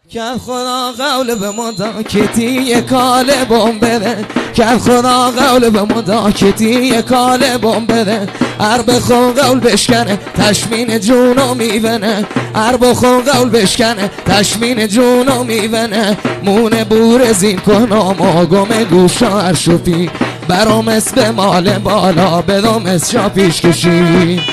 کرد خدا قول به مداکتی یک کال بم بده، کرد خدا قول به مداکتی یک کال بم بده. عرب خون قول بشکنه تشمین جونو میونه، عرب خون قول بشکنه تشمین جونو میونه. مونه بور زین کنم آگم گوشا ارشوفی، برام اسم مال بالا بدم اسشا پیش کشی.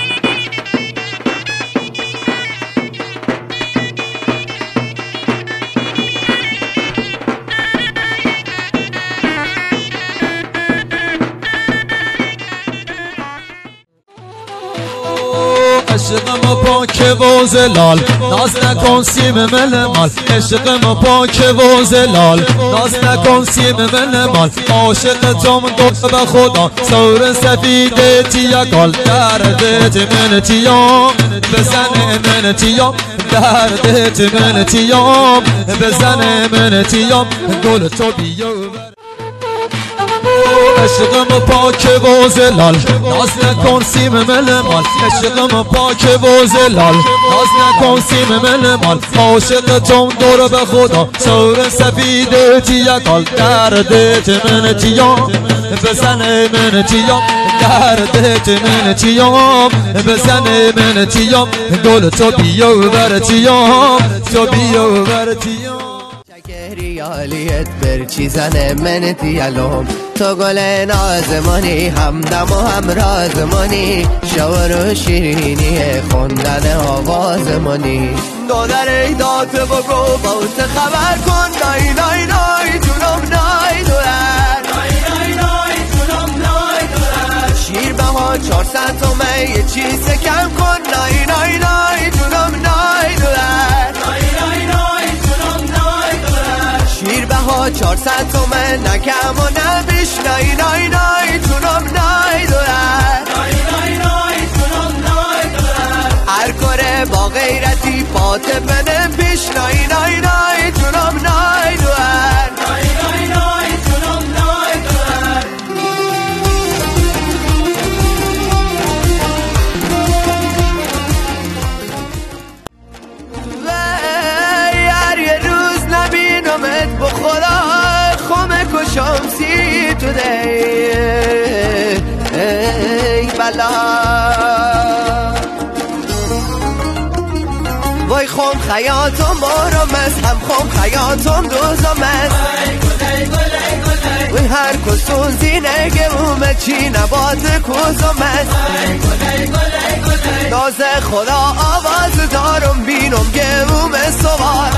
عشقم پاک و زلال ناز نکن سیم من مال، عشقم پاک و زلال ناز نکن سیم من مال. عاشق توم گفت به خدا سور سفید تیاگال، دردت من تیام بزن من تیام، دردت من تیام بزن من تیام. گل تو بیا عشقم پاک و زلال ناز نکن سیم من مال، عشقم پاک و زلال ناز نکن سیم من مال. عاشق توم دور به خدا سور سفید تیاگال، دردت من تیام بزن من تیام، دردت من تیام بزن من تیام. گل تو بیا بر تیام، تو بیا بر تیام. ریالیت برچی زنه من دیالوم، تو گل نازمانی همدم و هم رازمانی، شور و شیرینی خوندن آوازمانی. دادر ایدات بگو باوت خبر کن، نای نای نای جونم نای دورن، نای نای نای جونم نای دورن. شیر بها 400 تومه یه چیز کم کن، نای نای نای جونم نای دورن، نای نای نای جونم نای دورن. شیر بها 400 تومه نکم و نبیش، نای نای نای جونم نای دورن، نای نای نای جونم نای دورن. هر کاره با غیرتی پات بنه پیش، نای نای نای جونم نای دورن، نای نای نای جونم نای دورن. هر یه روز نبینمت با خدا خمه کشم سی تو دی ای بلا. وای خم خیاتم بارم از هم خم خیاتم دوزم از، وای هر کسون زینگه اومد چی نبات کوزم از. ناز خدا آواز دارم بینم گه اومد سوار،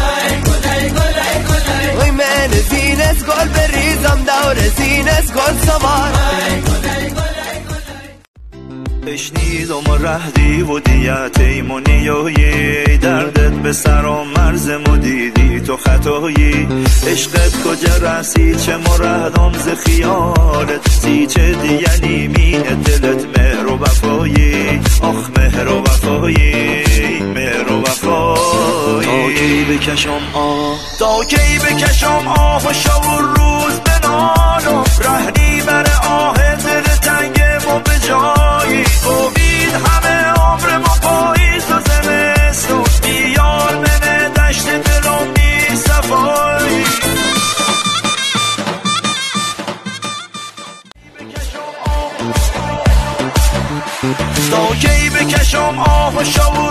وای من زینت گل بریزم دور زینت گل سوار. بشنیدم و رهدی و دیت ایمونی ای دردت به سرام مرزم و دیدی تو خطایی. عشقت کجا رسید چه مرهدم ز خیالت، سی چه دیگه نیمین دلت مهر و وفایی. آخ مهر و وفایی مهر و وفایی. تا کی بکشم آه تا کی بکشم آه و شب و روز بنالم، رهنی بر آه دل تنگم و به جایی. امید همه عمر ما پاییز و زمستون، بیار من دشت دلم بی صفایی. تا کی بکشم آه و شب